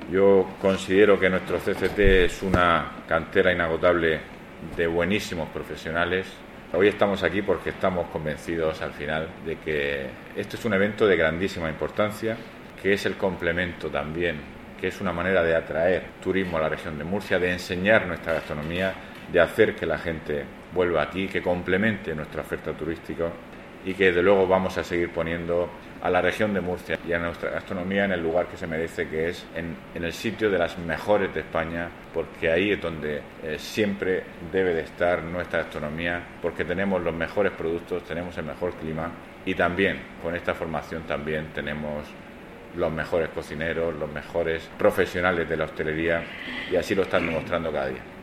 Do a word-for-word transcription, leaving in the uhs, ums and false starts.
Yo considero que nuestro C C T es una cantera inagotable de buenísimos profesionales. Hoy estamos aquí porque estamos convencidos al final de que este es un evento de grandísima importancia, que es el complemento también, que es una manera de atraer turismo a la región de Murcia, de enseñar nuestra gastronomía, de hacer que la gente vuelva aquí, que complemente nuestra oferta turística y que desde luego vamos a seguir poniendo a la región de Murcia y a nuestra gastronomía en el lugar que se merece, que es en, en el sitio de las mejores de España, porque ahí es donde eh, siempre debe de estar nuestra gastronomía, porque tenemos los mejores productos, tenemos el mejor clima y también con esta formación también tenemos los mejores cocineros, los mejores profesionales de la hostelería y así lo están demostrando cada día.